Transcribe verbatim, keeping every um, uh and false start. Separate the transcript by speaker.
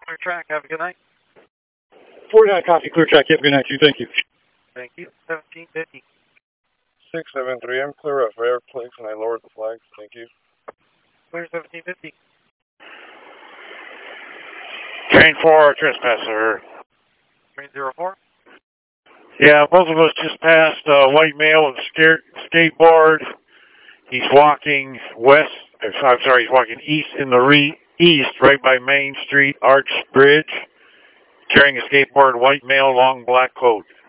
Speaker 1: clear track. Have a good night.
Speaker 2: forty-nine copy, clear track. Have a good night, too. Thank you.
Speaker 1: Thank you. seventeen fifty.
Speaker 3: six seven three, I'm clear of airplanes and I lowered the flags. Thank you.
Speaker 1: Clear seventeen fifty.
Speaker 4: Train four, trespasser.
Speaker 1: Train zero four.
Speaker 4: Yeah, both of us just passed a uh, white male and skate, skateboard. He's walking west, I'm sorry, he's walking east in the re, east, right by Main Street Arch Bridge, carrying a skateboard, white male, long black coat.